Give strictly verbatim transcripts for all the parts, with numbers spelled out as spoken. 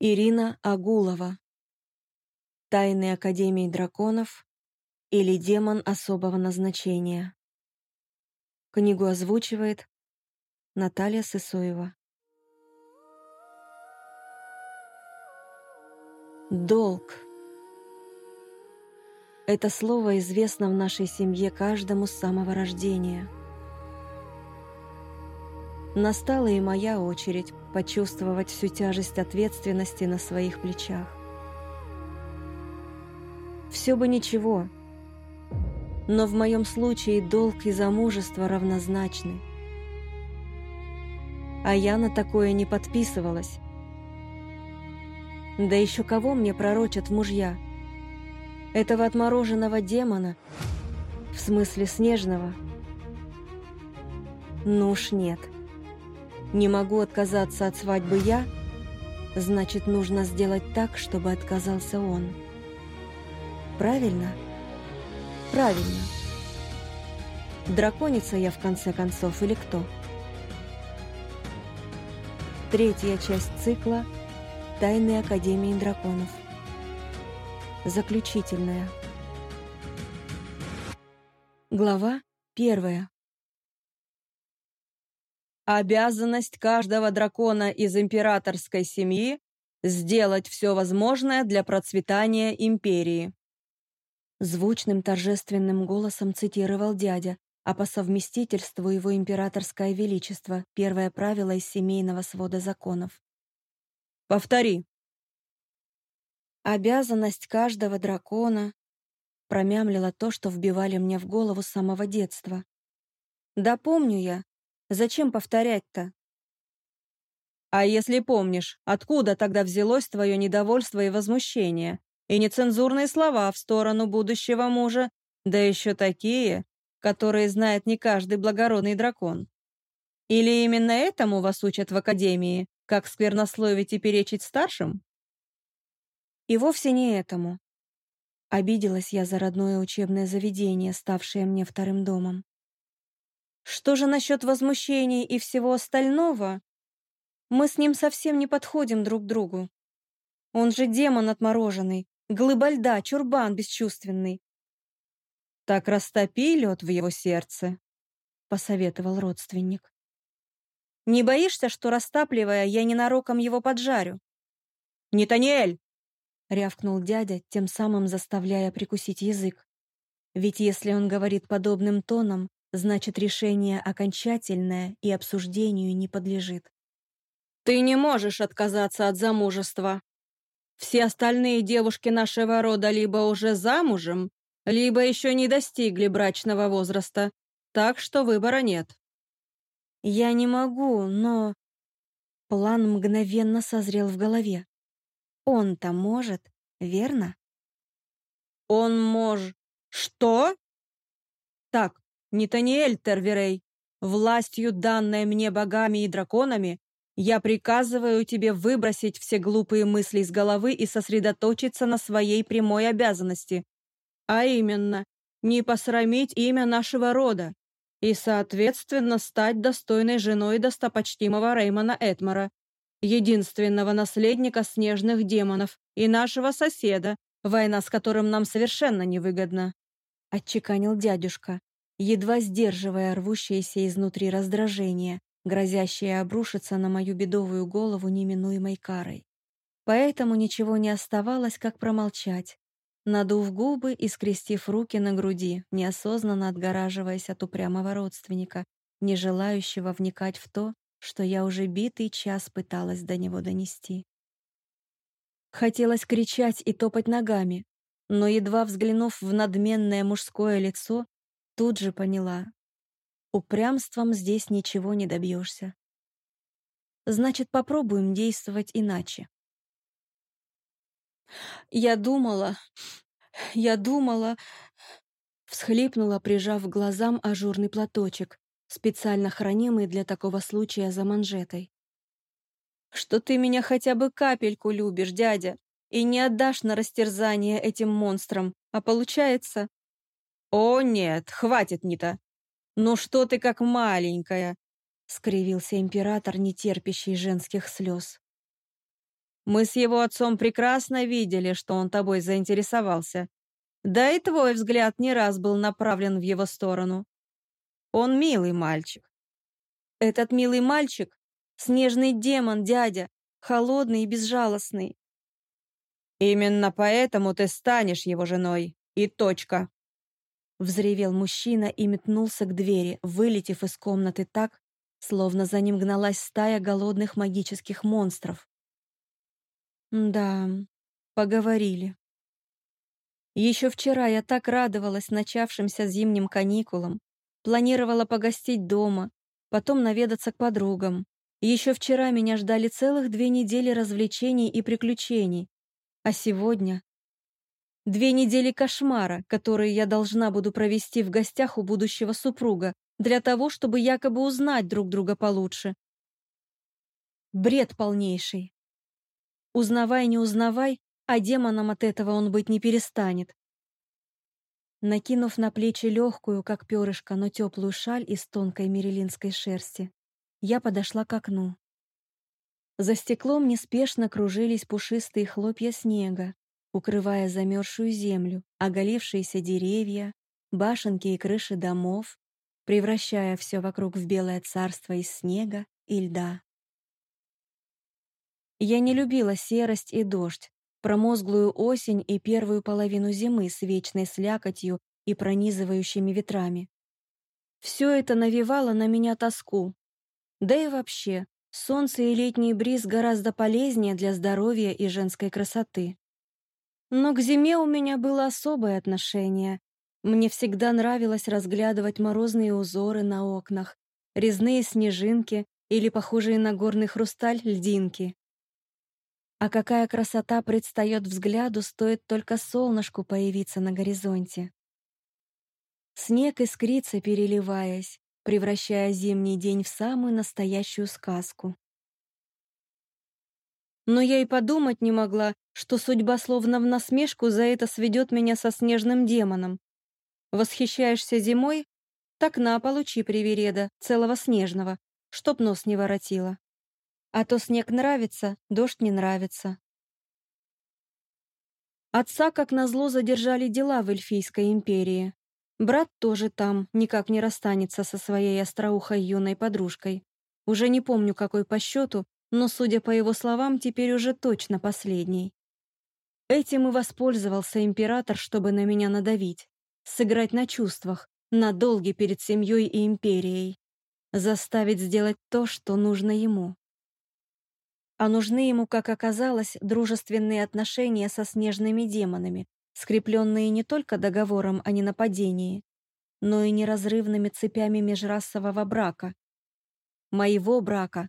Ирина Агулова. Тайны Академии драконов или демон особого назначения. Книгу озвучивает Наталья Сысоева. Долг. Это слово известно в нашей семье каждому с самого рождения. Настала и моя очередь почувствовать всю тяжесть ответственности на своих плечах. Все бы ничего, но в моем случае долг и замужество равнозначны. А я на такое не подписывалась. Да еще кого мне пророчат в мужья? Этого отмороженного демона? В смысле снежного? Ну уж нет. Не могу отказаться от свадьбы я, значит, нужно сделать так, чтобы отказался он. Правильно? Правильно. Драконица я в конце концов или кто? Третья часть цикла «Тайны Академии драконов». Заключительная. Глава первая. Обязанность каждого дракона из императорской семьи сделать все возможное для процветания империи. Звучным торжественным голосом цитировал дядя, а по совместительству его императорское величество, первое правило из семейного свода законов. Повтори. Обязанность каждого дракона, промямлила то, что вбивали мне в голову с самого детства. Да помню я. Зачем повторять-то? А если помнишь, откуда тогда взялось твое недовольство и возмущение, и нецензурные слова в сторону будущего мужа, да еще такие, которые знает не каждый благородный дракон? Или именно этому вас учат в академии, как сквернословить и перечить старшим? И вовсе не этому. Обиделась я за родное учебное заведение, ставшее мне вторым домом. Что же насчет возмущений и всего остального? Мы с ним совсем не подходим друг к другу. Он же демон отмороженный, глыба льда, чурбан бесчувственный. Так растопи лед в его сердце, посоветовал родственник. Не боишься, что, растапливая, я ненароком его поджарю? Нетаниэль! Рявкнул дядя, тем самым заставляя прикусить язык. Ведь если он говорит подобным тоном, значит, решение окончательное и обсуждению не подлежит. Ты не можешь отказаться от замужества. Все остальные девушки нашего рода либо уже замужем, либо еще не достигли брачного возраста, так что выбора нет. Я не могу, но... План мгновенно созрел в голове. Он-то может, верно? Он мож... Что? Так, Нетаниэль Терверей, властью, данной мне богами и драконами, я приказываю тебе выбросить все глупые мысли из головы и сосредоточиться на своей прямой обязанности, а именно, не посрамить имя нашего рода и, соответственно, стать достойной женой достопочтимого Реймона Этмара, единственного наследника снежных демонов и нашего соседа, война с которым нам совершенно невыгодна. Отчеканил дядюшка, едва сдерживая рвущееся изнутри раздражение, грозящее обрушиться на мою бедовую голову неминуемой карой. Поэтому ничего не оставалось, как промолчать, надув губы и скрестив руки на груди, неосознанно отгораживаясь от упрямого родственника, не желающего вникать в то, что я уже битый час пыталась до него донести. Хотелось кричать и топать ногами, но, едва взглянув в надменное мужское лицо, тут же поняла. Упрямством здесь ничего не добьешься. Значит, попробуем действовать иначе. «Я думала, я думала...» Всхлипнула, прижав к глазам ажурный платочек, специально хранимый для такого случая за манжетой. «Что ты меня хотя бы капельку любишь, дядя, и не отдашь на растерзание этим монстрам, а получается...» «О нет, хватит, Нита! Ну что ты как маленькая!» — скривился император, не терпящий женских слез. Мы с его отцом прекрасно видели, что он тобой заинтересовался. Да и твой взгляд не раз был направлен в его сторону. Он милый мальчик». «Этот милый мальчик — снежный демон, дядя, холодный и безжалостный». «Именно поэтому ты станешь его женой. И точка». Взревел мужчина и метнулся к двери, вылетев из комнаты так, словно за ним гналась стая голодных магических монстров. Да, поговорили. Еще вчера я так радовалась начавшимся зимним каникулам, планировала погостить дома, потом наведаться к подругам. Еще вчера меня ждали целых две недели развлечений и приключений, а сегодня две недели кошмара, которые я должна буду провести в гостях у будущего супруга, для того, чтобы якобы узнать друг друга получше. Бред полнейший. Узнавай, не узнавай, а демоном от этого он быть не перестанет. Накинув на плечи легкую, как перышко, но теплую шаль из тонкой мерилинской шерсти, я подошла к окну. За стеклом неспешно кружились пушистые хлопья снега, укрывая замерзшую землю, оголившиеся деревья, башенки и крыши домов, превращая все вокруг в белое царство из снега и льда. Я не любила серость и дождь, промозглую осень и первую половину зимы с вечной слякотью и пронизывающими ветрами. Все это навевало на меня тоску. Да и вообще, солнце и летний бриз гораздо полезнее для здоровья и женской красоты. Но к зиме у меня было особое отношение. Мне всегда нравилось разглядывать морозные узоры на окнах, резные снежинки или похожие на горный хрусталь льдинки. А какая красота предстает взгляду, стоит только солнышку появиться на горизонте. Снег искрится, переливаясь, превращая зимний день в самую настоящую сказку. Но я и подумать не могла, что судьба словно в насмешку за это сведет меня со снежным демоном. Восхищаешься зимой? Так на, получи привереда, целого снежного, чтоб нос не воротило. А то снег нравится, дождь не нравится. Отца, как назло, задержали дела в Эльфийской империи. Брат тоже там, никак не расстанется со своей остроухой юной подружкой. Уже не помню, какой по счету, но, судя по его словам, теперь уже точно последний. Этим и воспользовался император, чтобы на меня надавить, сыграть на чувствах, на долге перед семьей и империей, заставить сделать то, что нужно ему. А нужны ему, как оказалось, дружественные отношения со снежными демонами, скрепленные не только договором о ненападении, но и неразрывными цепями межрасового брака. Моего брака.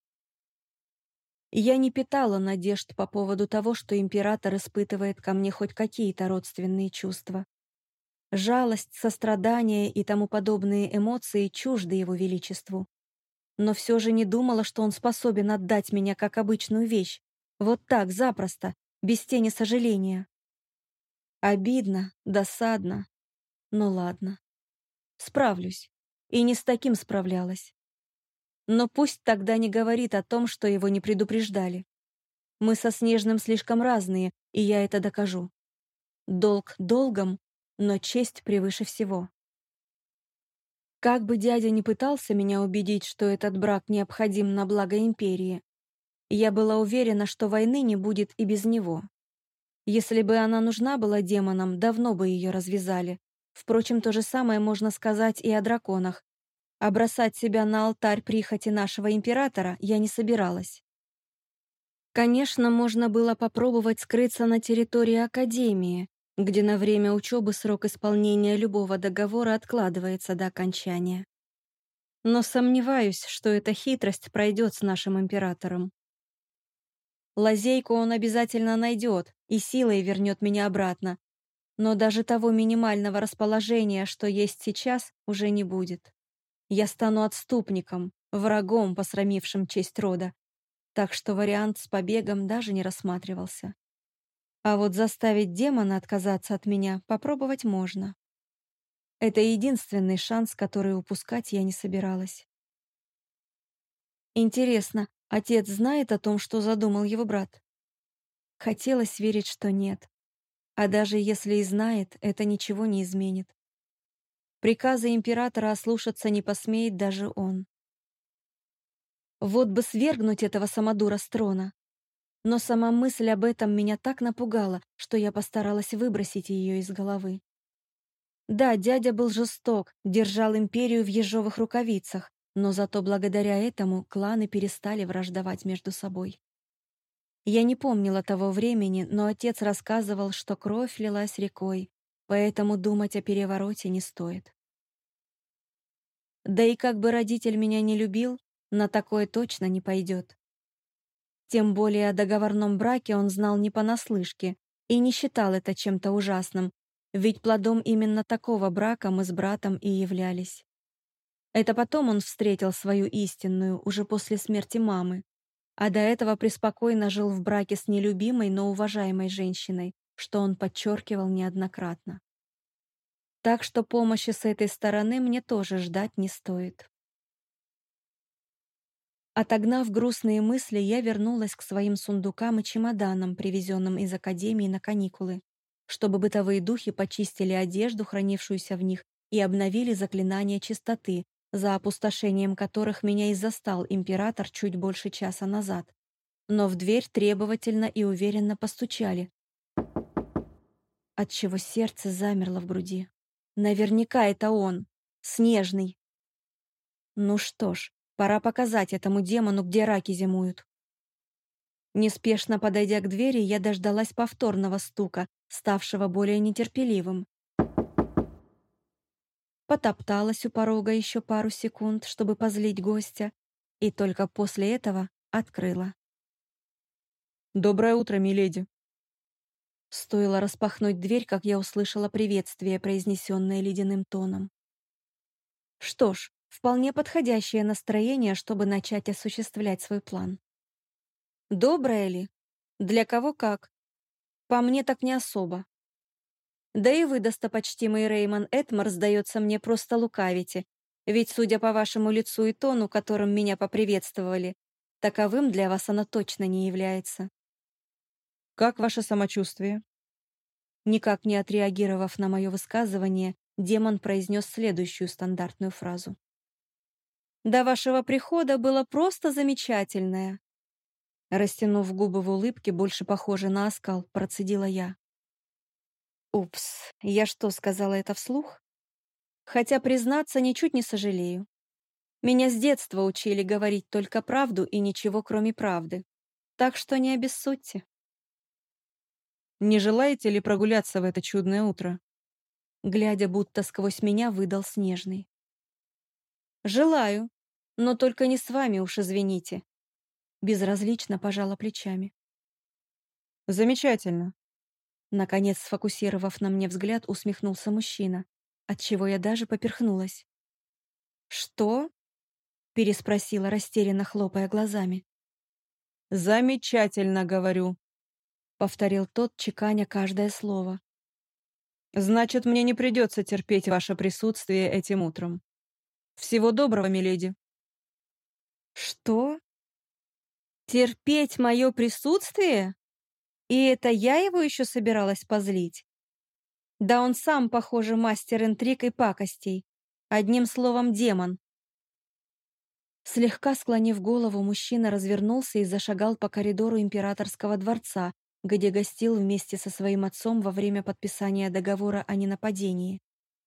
Я не питала надежд по поводу того, что император испытывает ко мне хоть какие-то родственные чувства. Жалость, сострадание и тому подобные эмоции чужды его величеству. Но все же не думала, что он способен отдать меня как обычную вещь. Вот так, запросто, без тени сожаления. Обидно, досадно. Но ладно. Справлюсь. И не с таким справлялась. Но пусть тогда не говорит о том, что его не предупреждали. Мы со Снежным слишком разные, и я это докажу. Долг долгом, но честь превыше всего. Как бы дядя ни пытался меня убедить, что этот брак необходим на благо империи, я была уверена, что войны не будет и без него. Если бы она нужна была демонам, давно бы ее развязали. Впрочем, то же самое можно сказать и о драконах. А бросать себя на алтарь прихоти нашего императора я не собиралась. Конечно, можно было попробовать скрыться на территории Академии, где на время учебы срок исполнения любого договора откладывается до окончания. Но сомневаюсь, что эта хитрость пройдет с нашим императором. Лазейку он обязательно найдет и силой вернет меня обратно, но даже того минимального расположения, что есть сейчас, уже не будет. Я стану отступником, врагом, посрамившим честь рода, так что вариант с побегом даже не рассматривался. А вот заставить демона отказаться от меня попробовать можно. Это единственный шанс, который упускать я не собиралась. Интересно, отец знает о том, что задумал его брат? Хотелось верить, что нет. А даже если и знает, это ничего не изменит. Приказа императора ослушаться не посмеет даже он. Вот бы свергнуть этого самодура с трона. Но сама мысль об этом меня так напугала, что я постаралась выбросить ее из головы. Да, дядя был жесток, держал империю в ежовых рукавицах, но зато благодаря этому кланы перестали враждовать между собой. Я не помнила того времени, но отец рассказывал, что кровь лилась рекой, поэтому думать о перевороте не стоит. Да и как бы родитель меня не любил, на такое точно не пойдет. Тем более о договорном браке он знал не понаслышке и не считал это чем-то ужасным, ведь плодом именно такого брака мы с братом и являлись. Это потом он встретил свою истинную, уже после смерти мамы, а до этого преспокойно жил в браке с нелюбимой, но уважаемой женщиной, что он подчеркивал неоднократно. Так что помощи с этой стороны мне тоже ждать не стоит. Отогнав грустные мысли, я вернулась к своим сундукам и чемоданам, привезенным из академии на каникулы, чтобы бытовые духи почистили одежду, хранившуюся в них, и обновили заклинания чистоты, за опустошением которых меня и застал император чуть больше часа назад. Но в дверь требовательно и уверенно постучали, отчего сердце замерло в груди. Наверняка это он, Снежный. Ну что ж, пора показать этому демону, где раки зимуют. Неспешно подойдя к двери, я дождалась повторного стука, ставшего более нетерпеливым. Потопталась у порога еще пару секунд, чтобы позлить гостя, и только после этого открыла. «Доброе утро, миледи!» Стоило распахнуть дверь, как я услышала приветствие, произнесенное ледяным тоном. Что ж, вполне подходящее настроение, чтобы начать осуществлять свой план. Доброе ли? Для кого как? По мне так не особо. Да и вы, достопочтимый Реймон Этмар, сдается мне, просто лукавите, ведь, судя по вашему лицу и тону, которым меня поприветствовали, таковым для вас оно точно не является. «Как ваше самочувствие?» Никак не отреагировав на мое высказывание, демон произнес следующую стандартную фразу. «До вашего прихода было просто замечательное». Растянув губы в улыбке, больше похожей на оскал, процедила я. Упс, я что, сказала это вслух? Хотя, признаться, ничуть не сожалею. Меня с детства учили говорить только правду и ничего, кроме правды. Так что не обессудьте. «Не желаете ли прогуляться в это чудное утро?» Глядя будто сквозь меня, выдал Снежный. «Желаю, но только не с вами, уж извините». Безразлично пожала плечами. «Замечательно!» Наконец, сфокусировав на мне взгляд, усмехнулся мужчина, отчего я даже поперхнулась. «Что?» — переспросила, растерянно хлопая глазами. «Замечательно, говорю!» — повторил тот, чеканя каждое слово. «Значит, мне не придется терпеть ваше присутствие этим утром. Всего доброго, миледи!» «Что? Терпеть мое присутствие? И это я его еще собиралась позлить? Да он сам, похоже, мастер интриг и пакостей. Одним словом, демон». Слегка склонив голову, мужчина развернулся и зашагал по коридору императорского дворца, где гостил вместе со своим отцом во время подписания договора о ненападении.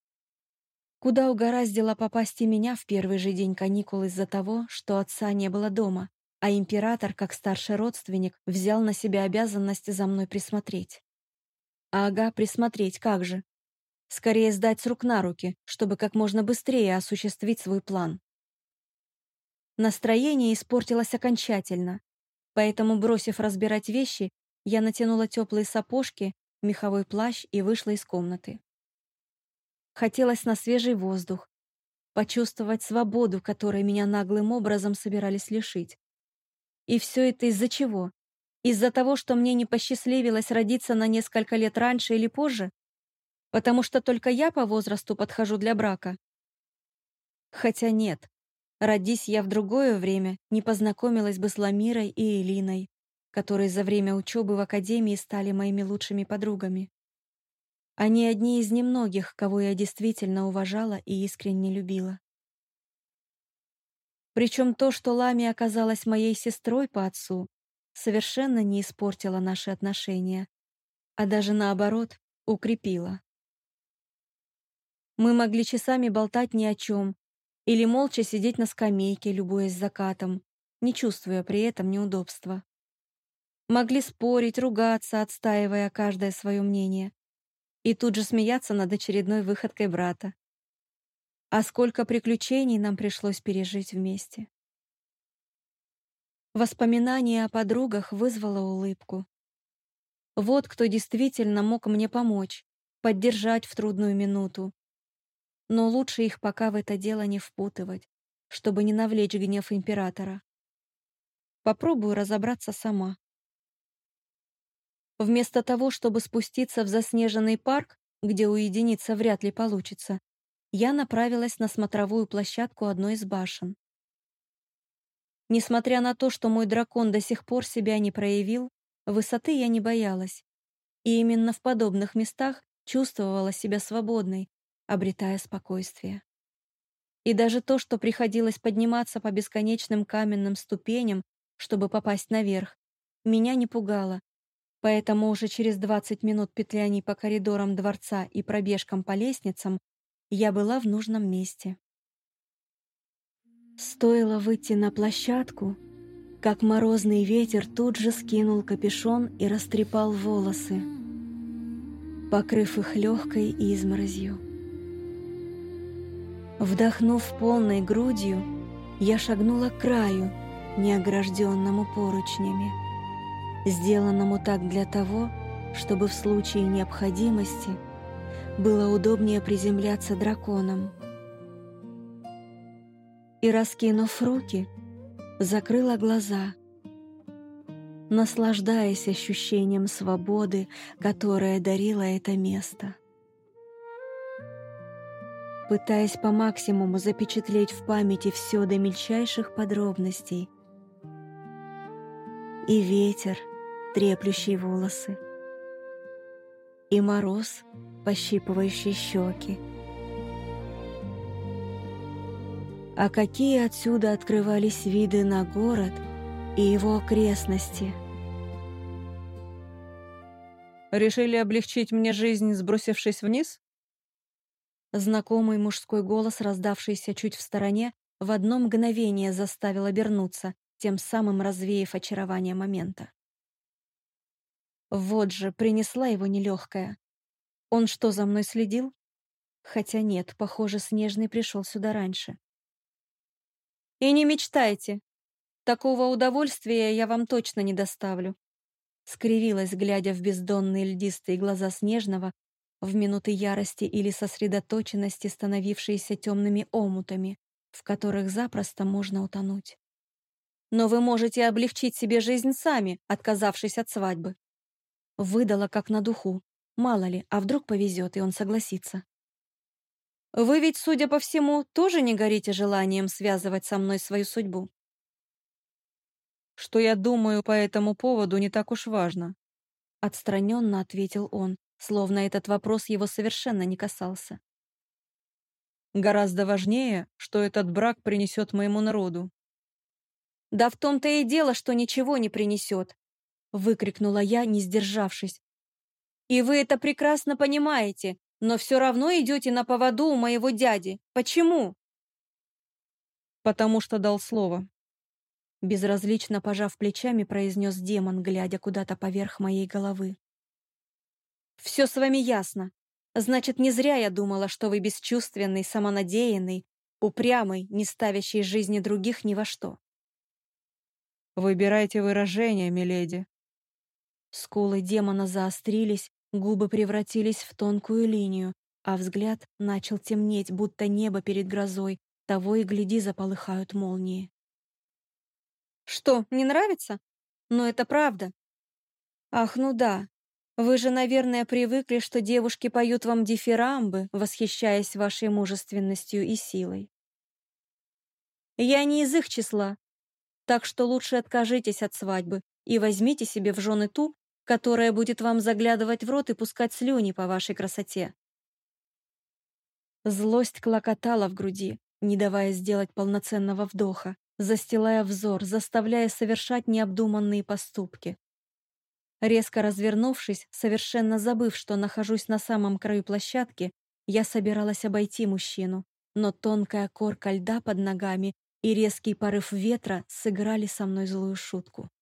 Куда угораздило попасть и меня в первый же день каникул из-за того, что отца не было дома, а император, как старший родственник, взял на себя обязанность за мной присмотреть. Ага, присмотреть, как же. Скорее сдать с рук на руки, чтобы как можно быстрее осуществить свой план. Настроение испортилось окончательно, поэтому, бросив разбирать вещи, я натянула теплые сапожки, меховой плащ и вышла из комнаты. Хотелось на свежий воздух, почувствовать свободу, которой меня наглым образом собирались лишить. И все это из-за чего? Из-за того, что мне не посчастливилось родиться на несколько лет раньше или позже? Потому что только я по возрасту подхожу для брака? Хотя нет. Родись я в другое время, не познакомилась бы с Ламирой и Элиной, которые за время учебы в академии стали моими лучшими подругами. Они одни из немногих, кого я действительно уважала и искренне любила. Причем то, что Лами оказалась моей сестрой по отцу, совершенно не испортило наши отношения, а даже наоборот, укрепило. Мы могли часами болтать ни о чем или молча сидеть на скамейке, любуясь закатом, не чувствуя при этом неудобства. Могли спорить, ругаться, отстаивая каждое свое мнение, и тут же смеяться над очередной выходкой брата. А сколько приключений нам пришлось пережить вместе. Воспоминание о подругах вызвало улыбку. Вот кто действительно мог мне помочь, поддержать в трудную минуту. Но лучше их пока в это дело не впутывать, чтобы не навлечь гнев императора. Попробую разобраться сама. Вместо того, чтобы спуститься в заснеженный парк, где уединиться вряд ли получится, я направилась на смотровую площадку одной из башен. Несмотря на то, что мой дракон до сих пор себя не проявил, высоты я не боялась, и именно в подобных местах чувствовала себя свободной, обретая спокойствие. И даже то, что приходилось подниматься по бесконечным каменным ступеням, чтобы попасть наверх, меня не пугало, поэтому уже через двадцать минут петляний по коридорам дворца и пробежкам по лестницам я была в нужном месте. Стоило выйти на площадку, как морозный ветер тут же скинул капюшон и растрепал волосы, покрыв их легкой изморозью. Вдохнув полной грудью, я шагнула к краю, неогражденному поручнями, сделанному так для того, чтобы в случае необходимости было удобнее приземляться драконом. И, раскинув руки, закрыла глаза, наслаждаясь ощущением свободы, которое дарило это место. Пытаясь по максимуму запечатлеть в памяти все до мельчайших подробностей. И ветер, треплющий волосы, и мороз, пощипывающий щеки. А какие отсюда открывались виды на город и его окрестности. Решили облегчить мне жизнь, сбросившись вниз? Знакомый мужской голос, раздавшийся чуть в стороне, в одно мгновение заставил обернуться, тем самым развеяв очарование момента. Вот же, принесла его нелегкая. Он что, за мной следил? Хотя нет, похоже, Снежный пришел сюда раньше. И не мечтайте. Такого удовольствия я вам точно не доставлю. Скривилась, глядя в бездонные льдистые глаза Снежного, в минуты ярости или сосредоточенности, становившиеся темными омутами, в которых запросто можно утонуть. Но вы можете облегчить себе жизнь сами, отказавшись от свадьбы. Выдала как на духу. Мало ли, а вдруг повезет, и он согласится. Вы ведь, судя по всему, тоже не горите желанием связывать со мной свою судьбу. Что я думаю по этому поводу, не так уж важно. Отстраненно ответил он, словно этот вопрос его совершенно не касался. Гораздо важнее, что этот брак принесет моему народу. Да в том-то и дело, что ничего не принесет, выкрикнула я, не сдержавшись. И вы это прекрасно понимаете, но все равно идете на поводу у моего дяди. Почему? Потому что дал слово. Безразлично пожав плечами, произнес демон, глядя куда-то поверх моей головы. Все с вами ясно. Значит, не зря я думала, что вы бесчувственный, самонадеянный, упрямый, не ставящий жизни других ни во что. Выбирайте выражение, миледи. Скулы демона заострились, губы превратились в тонкую линию, а взгляд начал темнеть, будто небо перед грозой, того и гляди, заполыхают молнии. Что, не нравится? Но это правда. Ах, ну да. Вы же, наверное, привыкли, что девушки поют вам дифирамбы, восхищаясь вашей мужественностью и силой. Я не из их числа, так что лучше откажитесь от свадьбы, и возьмите себе в жены ту, которая будет вам заглядывать в рот и пускать слюни по вашей красоте». Злость клокотала в груди, не давая сделать полноценного вдоха, застилая взор, заставляя совершать необдуманные поступки. Резко развернувшись, совершенно забыв, что нахожусь на самом краю площадки, я собиралась обойти мужчину, но тонкая корка льда под ногами и резкий порыв ветра сыграли со мной злую шутку.